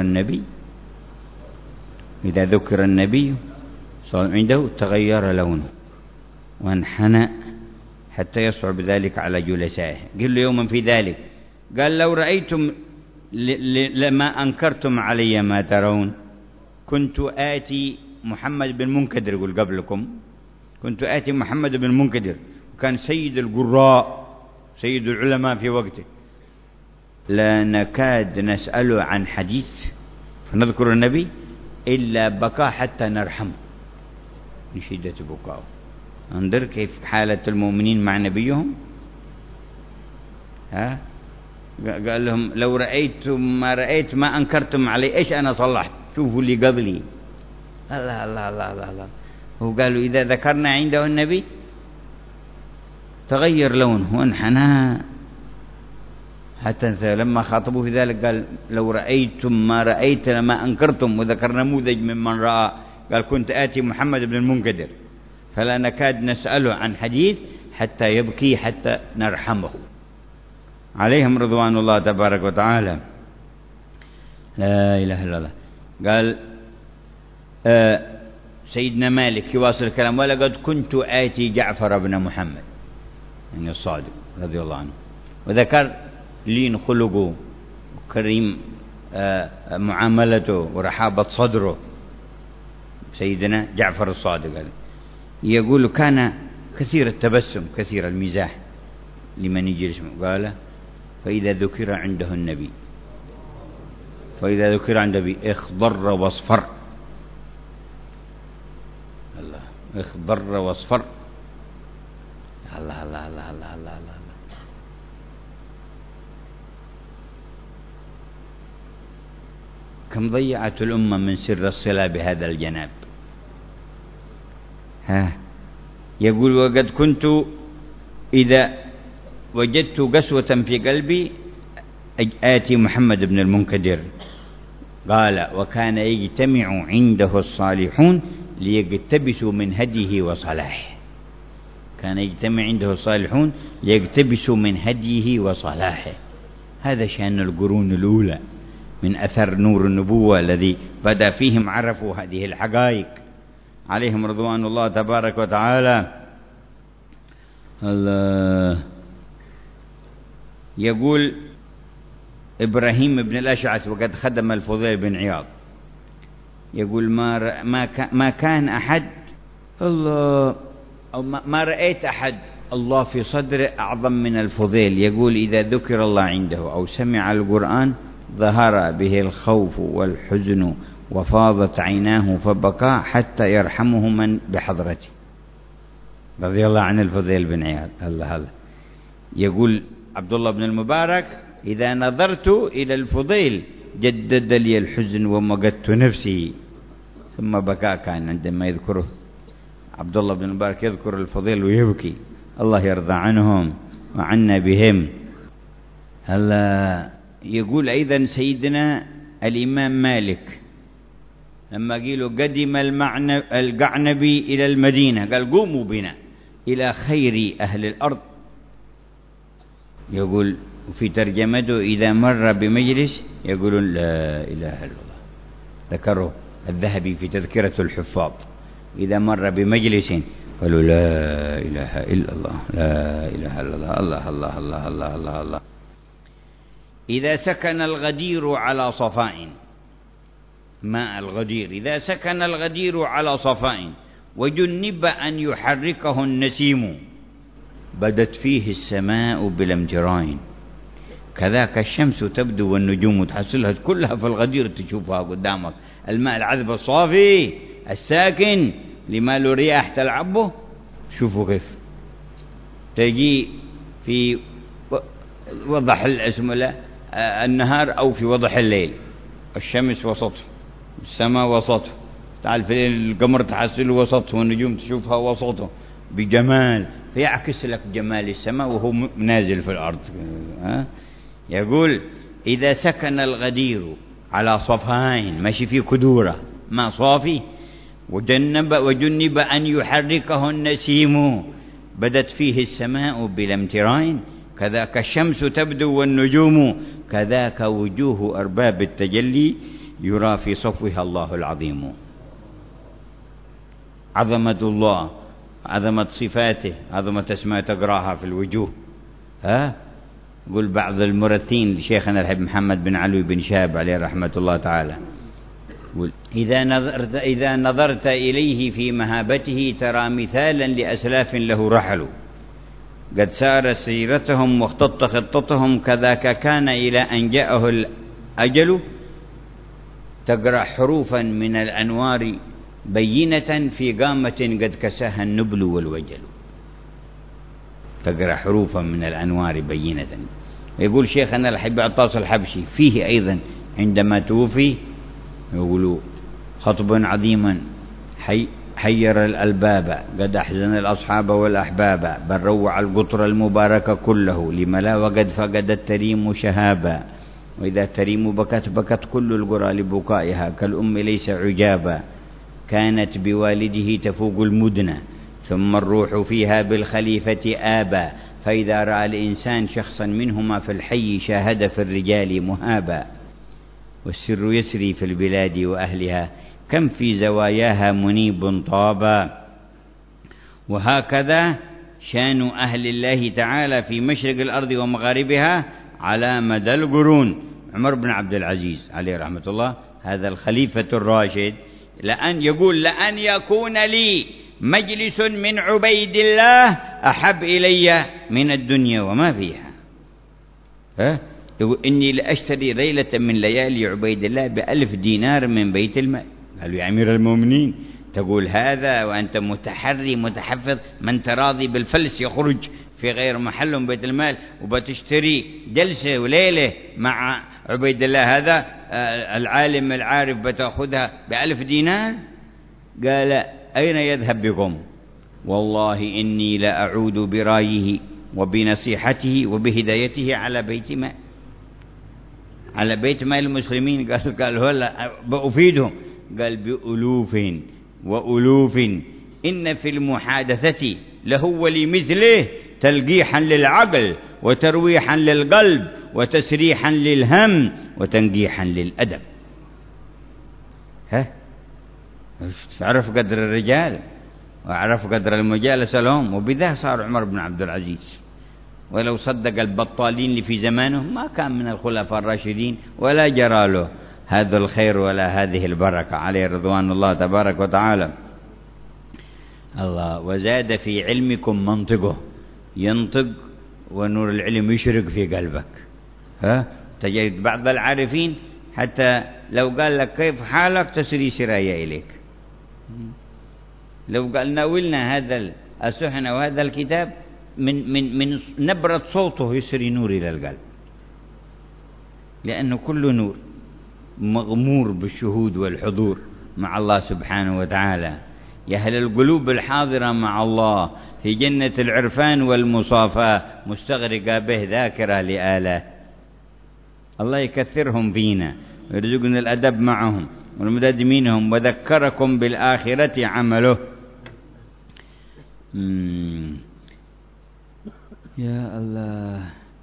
النبي صار عنده تغير لونه وانحنى حتى يصعب ذلك على جلسائه. قل له يوما في ذلك قال لو رأيتم لما أنكرتم علي ما ترون كنت آتي محمد بن منكدر، يقول قبلكم كنت آتي محمد بن منكدر وكان سيد القراء سيد العلماء في وقته، لا نكاد نسأله عن حديث فنذكر النبي إلا بكى حتى نرحمه من شدة بكاءه. انظر كيف حالة المؤمنين مع نبيهم. قال لهم لو رأيتم ما رأيت ما أنكرتم علي إيش أنا صلحت، شوفوا اللي قبلي. الله الله الله الله الله. وقالوا إذا ذكرنا عنده النبي تغير لونه وانحنى حتى لما خاطبوه في ذلك قال لو رأيتم ما رأيت لما أنكرتم، وذكر نموذج ممن رأى قال كنت آتي محمد بن المنكدر فلا نكاد نسأله عن حديث حتى يبكي حتى نرحمه عليهم رضوان الله تبارك وتعالى. لا إله إلا الله. قال سيدنا مالك يواصل الكلام ولقد كنت آتي جعفر بن محمد يعني الصادق رضي الله عنه، وذكر لين خلقه وكريم معاملته ورحابة صدره سيدنا جعفر الصادق. يقول كان كثير التبسم كثير المزاح لمن يجي اسمه. قال فإذا ذكر عنده النبي اخضر واصفر. الله اخضر واصفر. الله الله الله الله الله الله. كم ضيعت الأمة من سر الصلة بهذا الجناب. يقول وقد كنت إذا وجدت قسوة في قلبي آتي محمد بن المنكدر. قال وكان يجتمع عنده الصالحون ليقتبسوا من هديه وصلاحه. كان يجتمع عنده الصالحون ليقتبسوا من هديه وصلاحه. هذا شأن القرون الأولى من أثر نور النبوة الذي بدأ فيهم عرفوا هذه الحقائق عليهم رضوان الله تبارك وتعالى. الله. يقول إبراهيم بن الأشعث وقد خدم الفضيل بن عياض يقول ما كان أحد الله أو ما رأيت أحد الله في صدره أعظم من الفضيل. يقول إذا ذكر الله عنده أو سمع القرآن ظهر به الخوف والحزن وفاضت عيناه فبكى حتى يرحمه من بحضرته رضي الله عن الفضيل بن عياض. الله الله. يقول عبد الله بن المبارك إذا نظرت إلى الفضيل جدد لي الحزن ومقدت نفسي ثم بكى. كان عندما يذكره عبد الله بن المبارك يذكر الفضيل ويبكي الله يرضى عنهم وعنا بهم. الله. يقول أيضا سيدنا الإمام مالك لما قيلوا قدم القعنبي إلى المدينة قال قوموا بنا. إلى خير أهل الأرض. يقول في ترجمته إذا مر بمجلس يقولون لا إله إلا الله. ذكره الذهبي في تذكرة الحفاظ، إذا مر بمجلس قالوا لا إله إلا الله، لا إله إلا الله، الله الله الله الله الله الله. إذا سكن الغدير على صفاء، ماء الغدير، إذا سكن الغدير على صفاء وجنب أن يحركه النسيم بدت فيه السماء بلا امتراء، كذاك الشمس تبدو والنجوم تحصلها كلها في الغدير تشوفها قدامك. الماء العذب الصافي الساكن لما له رياح تلعبه، شوفوا كيف تجي في وضح النهار أو في وضح الليل، الشمس وسطه، السماء وسطه، تعال في الليل القمر تحصله وسطه والنجوم تشوفها وسطه بجمال، فيعكس لك جمال السماء وهو نازل في الأرض. يقول إذا سكن الغدير على صفاين، ماشي في كدورة ما صافي، وجنب أن يحركه النسيم بدت فيه السماء بلا امتراء، كذاك الشمس تبدو والنجوم، كذاك وجوه أرباب التجلي يرى في صفوها الله العظيم. عظمة الله، عظمة صفاته، عظمة اسماء تقراها في الوجوه. يقول بعض المرثين لشيخنا الحبيب محمد بن علوي بن شاب عليه رحمة الله تعالى، إذا نظرت إليه في مهابته ترى مثالا لأسلاف له رحلوا، قد سار سيرتهم واختط خطتهم، كذاك كان إلى أن جاءه الأجل، تقرأ حروفا من الأنوار بينة في قامة قد كساها النبل والوجل. تقرأ حروفا من الأنوار بينة. يقول شيخنا الحبيب عطاس الحبشي فيه أيضا عندما توفي، يقولوا خطب عظيما حير الألباب، قد أحزن الأصحاب والأحباب، بل روع القطر المبارك كله، لملا وقد فقد التريم شهابا، وإذا التريم بكت بكت كل القرى لبكائها، كالأم ليس عجابا، كانت بوالده تفوق المدنى، ثم الروح فيها بالخليفة آبا، فإذا رأى الإنسان شخصا منهما في الحي شاهد في الرجال مهابا، والسر يسري في البلاد وأهلها، كم في زواياها منيب طابا. وهكذا شان أهل الله تعالى في مشرق الأرض ومغاربها على مدى القرون. عمر بن عبد العزيز عليه رحمة الله، هذا الخليفة الراشد، يقول لأن يكون لي مجلس من عبيد الله أحب إلي من الدنيا وما فيها. يقول إني لأشتري ليلة من ليالي عبيد الله ب1000 دينار من بيت المال. قالوا يا أمير المؤمنين تقول هذا وأنت متحري متحفظ، من تراضي بالفلس يخرج في غير محل من بيت المال، وبتشتري جلسة وليلة مع عبيد الله هذا العالم العارف بتأخذها ب1000 دينار؟ قال أين يذهب بكم؟ والله إني لأعود برايه وبنصيحته وبهدايته على بيت مال، على بيت مال المسلمين. قال هلا بأفيدهم، قال بألوف وألوف، إن في المحادثة له ولمثله تلقيحا للعقل وترويحا للقلب وتسريحا للهم وتنقيحا للأدب. عرف قدر الرجال وعرف قدر المجالسة لهم، وبذا صار عمر بن عبد العزيز. ولو صدق البطالين اللي في زمانه ما كان من الخلفاء الراشدين ولا جرى له هذا الخير ولا هذه البركة عليه رضوان الله تبارك وتعالى. الله وزاد في علمكم منطقه، ينطق ونور العلم يشرق في قلبك. تجد بعض العارفين حتى لو قال لك كيف حالك تسري سرايا إليك، لو قال ناولنا هذا السحنة وهذا الكتاب من نبرة صوته يسري نور إلى القلب، لأنه كل نور مغمور بالشهود والحضور مع الله سبحانه وتعالى. يا أهل القلوب الحاضرة مع الله في جنة العرفان والمصافاة، مستغرقة به ذاكرة لآله. الله يكثرهم فينا ويرزقنا الأدب معهم والمدد منهم، وذكركم بالآخرة عمله. يا الله.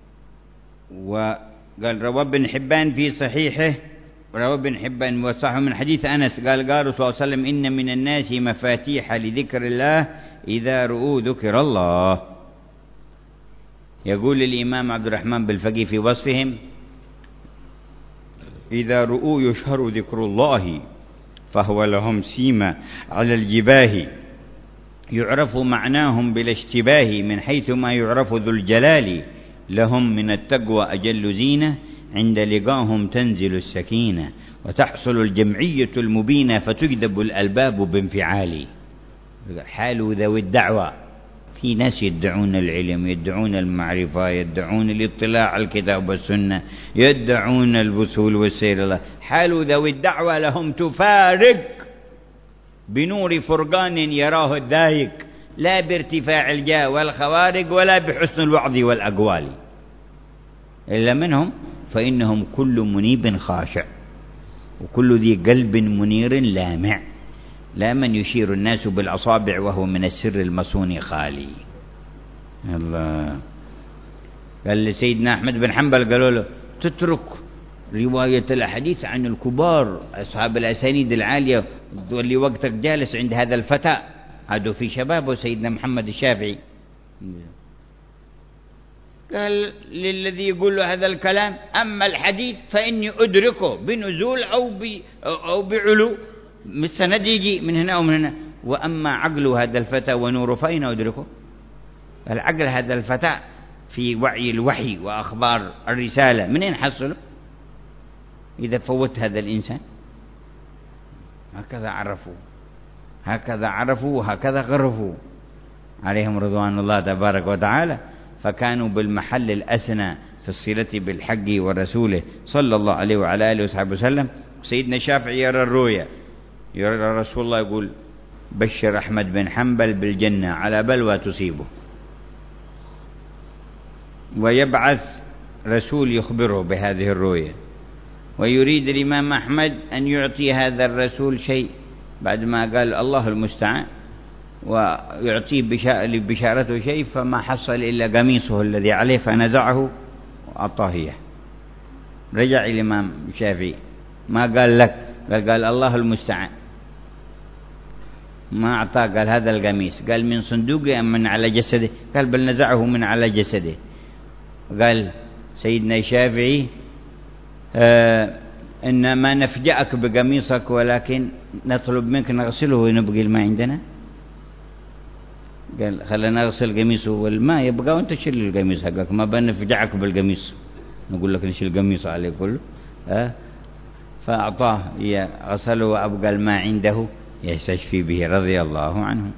وقال روى ابن حبان في صحيحه، روى ابن حبان وصححه من حديث أنس قال قال رسول الله صلى الله عليه وسلم: إن من الناس مفاتيح لذكر الله إذا رؤوا ذكر الله. يقول الإمام عبد الرحمن بالفقي في وصفهم: إذا رؤوا يشهر ذكر الله فهو لهم سيما على الجباه، يعرف معناهم بلا اشتباه، من حيث ما يعرف ذو الجلال، لهم من التقوى أجل زينة، عند لقاهم تنزل السكينة، وتحصل الجمعية المبينة، فتجذب الألباب بانفعال. حال ذوي الدعوة، في ناس يدعون العلم، يدعون المعرفة، يدعون الاطلاع على الكتاب والسنة، يدعون الوصول والسير الله. حال ذوي الدعوة لهم تفارق بنور فرقان يراه الذايق، لا بارتفاع الجاه والخوارق، ولا بحسن الوعظ والأقوال، إلا منهم فإنهم كل منيب خاشع، وكل ذي قلب منير لامع، لا من يشير الناس بالأصابع وهو من السر المصون خالي. الله. قال لسيدنا أحمد بن حنبل قالوا له: تترك رواية الأحاديث عن الكبار أصحاب الأسانيد العالية واللي وقتك جالس عند هذا الفتى، هذا في شبابه سيدنا محمد الشافعي. قال للذي يقول له هذا الكلام: أما الحديث فإني أدركه بنزول أو بعلو، السند يجي من هنا ومن هنا، وأما عقل هذا الفتى ونوره فأين أدركه؟ العقل هذا الفتى في وعي الوحي وأخبار الرسالة منين حصله إذا فوت هذا الإنسان؟ هكذا عرفوا وهكذا غرفوا عليهم رضوان الله تبارك وتعالى، فكانوا بالمحل الأسنى في الصلة بالحق ورسوله صلى الله عليه وعلى آله وصحبه وسلم. سيدنا الشافعي يرى الرؤيا، يرى رسول الله يقول: بشر أحمد بن حنبل بالجنة على بلوى تصيبه، ويبعث رسول يخبره بهذه الرؤيا، ويريد الإمام أحمد أن يعطي هذا الرسول شيء بعد ما قال الله المستعان، ويعطيه بشارته شيء، فما حصل إلا قميصه الذي عليه فنزعه وأعطاه إياه. رجع الإمام الشافعي ما قال لك، قال الله المستعان، ما أعطاه، قال هذا القميص، قال من صندوقه أم من على جسده؟ قال بل نزعه من على جسده. قال سيدنا الشافعي: إنما نفجأك بقميصك ولكن نطلب منك نغسله ونبقي الماء عندنا. قال خلنا نغسل قميصه والماء يبقى وانت تشيل القميص حقك، ما بنفجعك بالقميص، نقول لك نشيل القميص عليه كله. فأعطاه غسله وأبقى الماء عنده يستشفي به رضي الله عنه.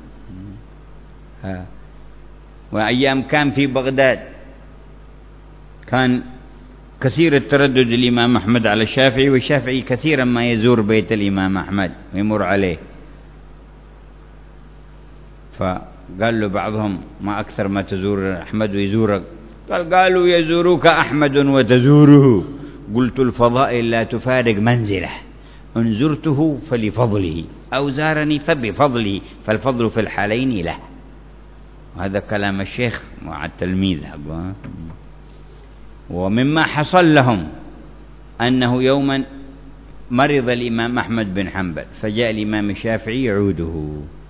وأيام كان في بغداد كان كثير التردد الإمام أحمد على الشافعي، والشافعي كثيرا ما يزور بيت الإمام أحمد ويمر عليه. فقال له بعضهم: ما أكثر ما تزور أحمد ويزورك؟ قالوا: يزورك أحمد وتزوره. قلت: الفضائل لا تفارق منزله، إن زرته فلفضله أو زارني فبفضله، فالفضل في الحالين له. وهذا كلام الشيخ مع التلميذ حقه. ومما حصل لهم أنه يوما مرض الإمام أحمد بن حنبل، فجاء الإمام الشافعي يعوده،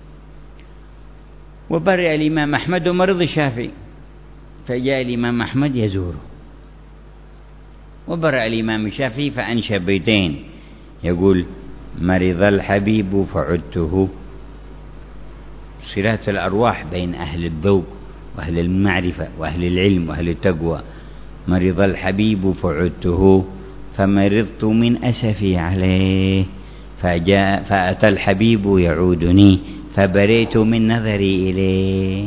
وبرئ الإمام أحمد ومرض الشافعي، فجاء الإمام أحمد يزوره، وبرئ الإمام الشافعي، فأنشأ بيتين يقول: مرض الحبيب فعدته. صلات الأرواح بين أهل الذوق وأهل المعرفة وأهل العلم وأهل التقوى. مرض الحبيب فعدته، فمرضت من أسفي عليه، فأتى الحبيب يعودني، فبريت من نظري إليه.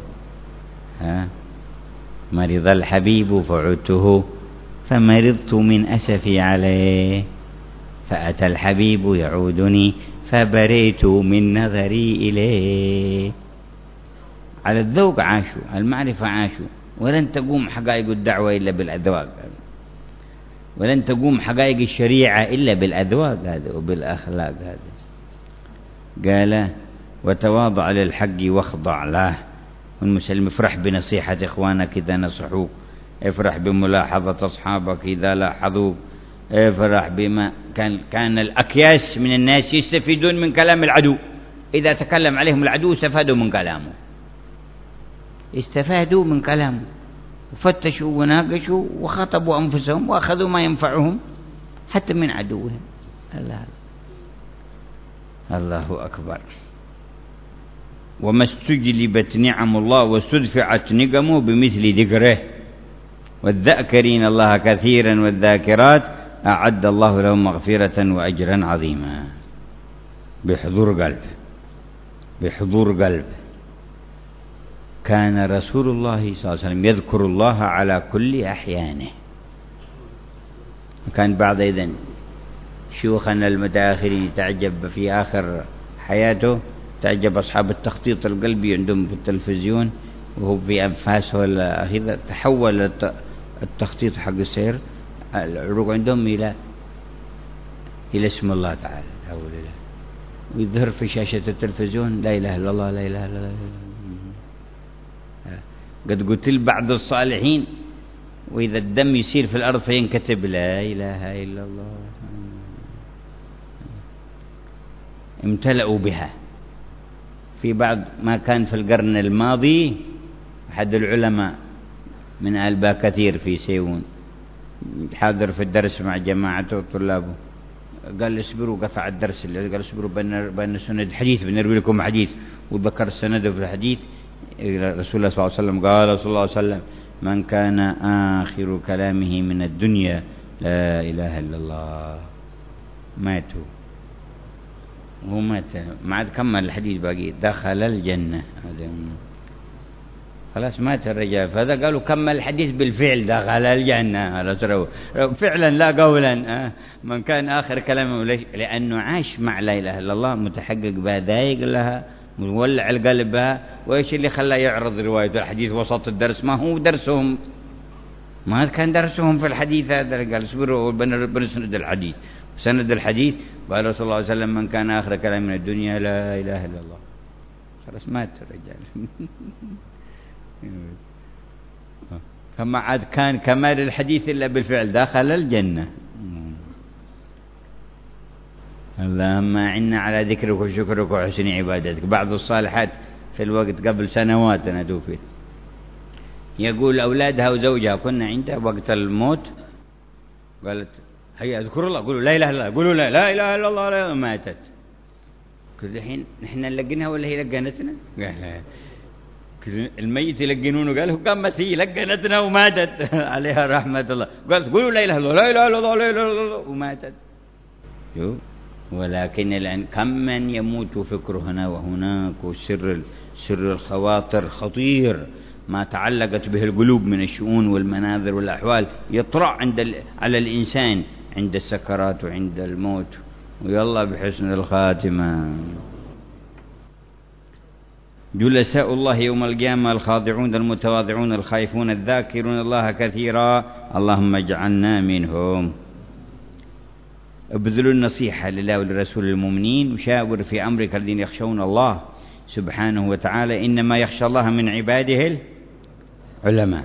مرض الحبيب فعدته، فمرضت من أسفي عليه، فأتى الحبيب يعودني، فبريت من نظري إليه. على الذوق عاشوا، المعرفة عاشوا. ولن تقوم حقائق الدعوة إلا بالأذواق، ولن تقوم حقائق الشريعة إلا بالأذواق هذا وبالأخلاق هذا. قال: وتواضع للحق واخضع له. والمسلم افرح بنصيحة إخوانك إذا نصحوك، افرح بملاحظة أصحابك إذا لاحظوك، افرح بما كان الأكياس من الناس يستفيدون من كلام العدو، إذا تكلم عليهم العدو استفادوا من كلامه، استفادوا من كلامه وفتشوا وناقشوا وخاطبوا أنفسهم وأخذوا ما ينفعهم حتى من عدوهم. الله أكبر. وما استجلبت نعم الله واستدفعت نقمه بمثل ذكره، والذاكرين الله كثيرا والذاكرات أعد الله لهم مغفرة وأجرا عظيما. بحضور قلب، بحضور قلب. كان رسول الله صلى الله عليه وسلم يذكر الله على كل أحيانه. وكان بعض إذن شيوخنا المتأخرين يتعجب في آخر حياته، تعجب أصحاب التخطيط القلبي عندهم في التلفزيون وهو في أنفاس ولا هذا، تحول التخطيط حق السير العروق عندهم إلى اسم الله تعالى، تحول إلى، ويظهر في شاشة التلفزيون لا إله إلا الله لا إله إلا الله. قد قلت لبعض الصالحين وإذا الدم يسير في الأرض فينكتب لا إله إلا الله، امتلأوا بها. في بعض ما كان في القرن الماضي أحد العلماء من آل باكثير في سيون حاضر في الدرس مع جماعته وطلابه، قال اصبروا، قطع الدرس اللي قال اصبروا بين سند حديث، بنروي لكم حديث، وذكر السند في الحديث. رسول الله صلى الله عليه وسلم قال صلى الله عليه وسلم: من كان آخر كلامه من الدنيا لا إله إلا الله. ماتوا وهو مات، ما عاد كمل الحديث باقي، دخل الجنة. خلاص مات الرجال، فهذا قالوا كمل الحديث بالفعل، دخل الجنة فعلا لا قولا. من كان آخر كلامه، لأنه عاش مع لا إله إلا الله، متحقق بها، ذايق لها، مولع القلب بها. وإيش اللي خلاه يعرض رواية الحديث وسط الدرس؟ ما هو درسهم، ما كان درسهم في الحديث هذا. قال اصبروا بنسند الحديث، سند الحديث. قال رسول الله صلى الله عليه وسلم: من كان آخر كلام من الدنيا لا إله إلا الله. خلاص مات الرجال. فما عاد كان كمال الحديث إلا بالفعل، دخل الجنة. اللهم أعنا على ذكرك وشكرك وحسن عبادتك. بعض الصالحات في الوقت قبل سنوات أنا توفيت، يقول أولادها وزوجها كنا عندها وقت الموت، قالت: هيا اذكر الله، قولوا لا إله إلا الله، قولوا لا إله إلا الله، لا. ماتت. كل الحين نحن نلقنها ولا هي لقنتنا؟ الميت يلقنونه، قال: قامت هي لقنتنا وماتت. عليها رحمة الله. قالت: قولوا لا إله إلا الله، لا إله إلا الله، لا إله إلا الله، وماتت. ولكن الآن كم من يموت فكره هنا وهناك، وسر الخواطر خطير، ما تعلقت به القلوب من الشؤون والمناظر والأحوال يطرأ على الإنسان عند السكرات وعند الموت. ويلا بحسن الخاتمة. جلساء الله يوم القيامة الخاضعون المتواضعون الخائفون الذاكرون الله كثيرا، اللهم اجعلنا منهم. ابذلوا النصيحة لله ولرسول المؤمنين، وشاور في أمرك الذين يخشون الله سبحانه وتعالى، إنما يخشى الله من عباده العلماء.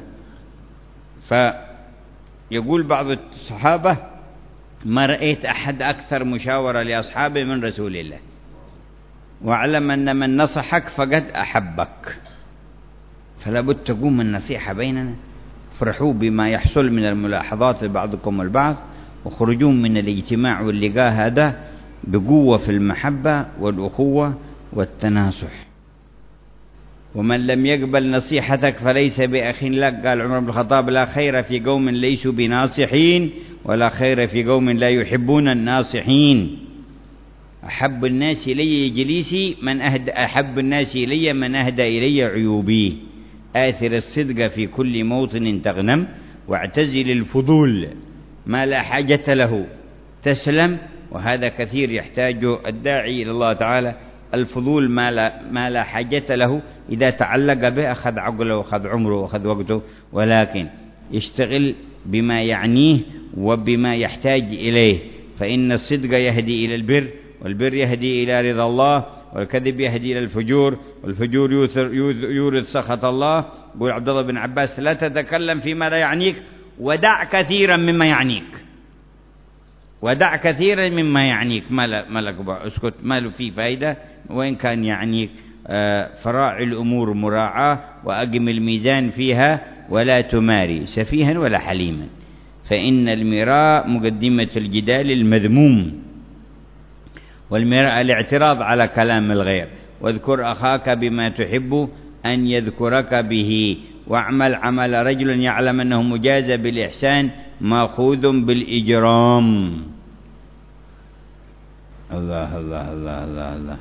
فيقول بعض الصحابة: ما رأيت أحد أكثر مشاورة لأصحابه من رسول الله، واعلم أن من نصحك فقد أحبك. فلا بد تقوم النصيحة بيننا. افرحوا بما يحصل من الملاحظات لبعضكم البعض، وخرجوا من الاجتماع واللقاء هذا بقوة في المحبة والأخوة والتناصح. ومن لم يقبل نصيحتك فليس بأخ لك. قال عمر بن الخطاب: لا خير في قوم ليسوا بناصحين، ولا خير في قوم لا يحبون الناصحين. أحب الناس إلي جليسي أحب الناس إلي من أهدى إلي عيوبي. آثر الصدق في كل موطن تغنم، واعتزل الفضول ما لا حاجة له تسلم. وهذا كثير يحتاج الداعي إلى الله تعالى، الفضول ما لا حاجة له، إذا تعلق به أخذ عقله وأخذ عمره وأخذ وقته، ولكن يشتغل بما يعنيه وبما يحتاج إليه. فإن الصدق يهدي إلى البر، والبر يهدي إلى رضا الله، والكذب يهدي إلى الفجور، والفجور يورث سخط الله. يقول عبد الله بن عباس: لا تتكلم فيما لا يعنيك ودع كثيرا مما يعنيك. ودع كثيرا مما يعنيك، ما لك اسكت، ما له فيه فائدة. وإن كان يعنيك فراعي الأمور مراعاة، وأقم الميزان فيها ولا تماري سفيها ولا حليما، فإن المراء مقدمة الجدال المذموم، والمراء الاعتراض على كلام الغير. واذكر أخاك بما تحب أن يذكرك به، واعمل عمل رجل يعلم أنه مجاز بالإحسان مأخوذ بالإجرام. الله الله الله الله الله.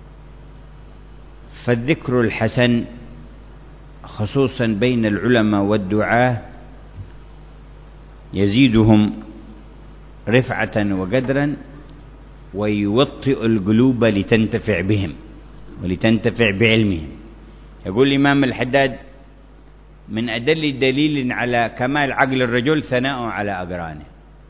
فالذكر الحسن خصوصا بين العلماء والدعاة يزيدهم رفعة وقدرا، ويوطئ القلوب لتنتفع بهم ولتنتفع بعلمهم. يقول الإمام الحداد: من أدل دليل على كمال عقل الرجل ثناؤه على أقرانه،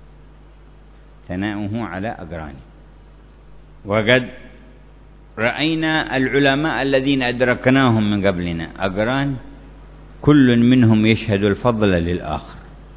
ثناؤه على أقرانه. وقد رأينا العلماء الذين أدركناهم من قبلنا أقران، كل منهم يشهد الفضل للآخر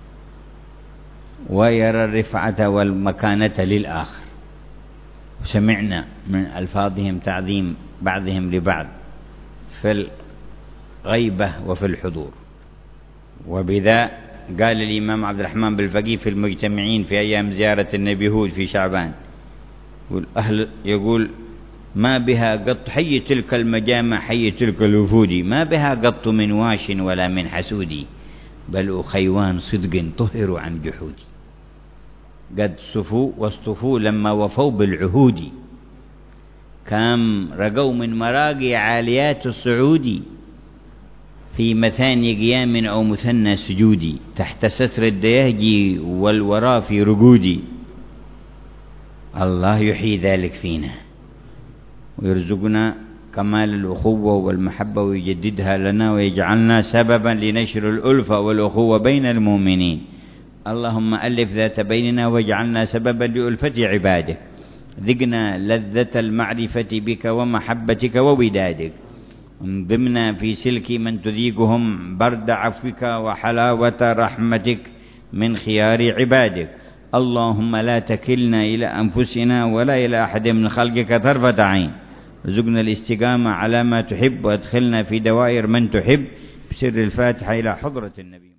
ويرى الرفعة والمكانة للآخر، سمعنا من ألفاظهم تعظيم بعضهم لبعض في الغيبة وفي الحضور. وبذا قال الإمام عبد الرحمن بالفقيه في المجتمعين في أيام زيارة النبي هود في شعبان، يقول: ما بها قط حي تلك المجامع حي تلك الوفود، ما بها قط من واش ولا من حسود، بل أخيوان صدق طهروا عن جحود، قد صفوا واصطفوا لما وفوا بالعهود، كم رقوا من مراقي عاليات الصعود، في مثاني قيام أو مثنى سجود، تحت ستر الدياجي والورى في رقود. الله يحيي ذلك فينا ويرزقنا كمال الأخوة والمحبة ويجددها لنا، ويجعلنا سببا لنشر الألفة والأخوة بين المؤمنين. اللهم ألف ذات بيننا واجعلنا سببا لألفة عبادك، ذقنا لذة المعرفة بك ومحبتك وودادك، انضمنا في سلك من تذيقهم برد عفوك وحلاوة رحمتك من خيار عبادك. اللهم لا تكلنا إلى أنفسنا ولا إلى أحد من خلقك طرفة عين، رزقنا الاستقامة على ما تحب، وادخلنا في دوائر من تحب، بسر الفاتحة إلى حضرة النبي.